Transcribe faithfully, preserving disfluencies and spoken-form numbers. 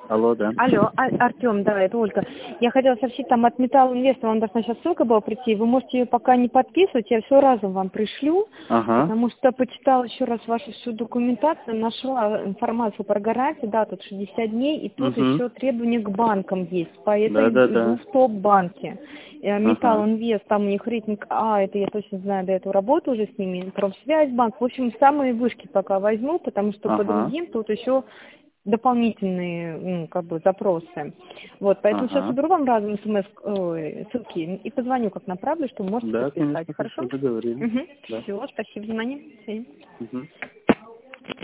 Алло, да. Алло, а, Артем, да, это Ольга. Я хотела сообщить, там от Металл Инвеста вам должна сейчас ссылка была прийти. Вы можете ее пока не подписывать, я все разом вам пришлю, Ага. потому что почитала еще раз вашу всю документацию, нашла информацию про гарантию, да, тут шестьдесят дней, и тут Угу. еще требования к банкам есть. По Да, этой да, иду да. в топ-банке. Металл Ага. Инвест, там у них рейтинг А, это я точно знаю, до этого работу уже с ними, Промсвязьбанк. В общем, самые вышки пока возьму, потому что по Ага. другим тут еще дополнительные, ну, как бы, запросы. Вот, поэтому сейчас Ага. уберу вам разом смс, ой, ссылки и позвоню, как направлю, что вы можете Да, подписать. конечно, Хорошо? хорошо, договорились. Угу. Да. Все, спасибо за внимание. До свидания. Угу.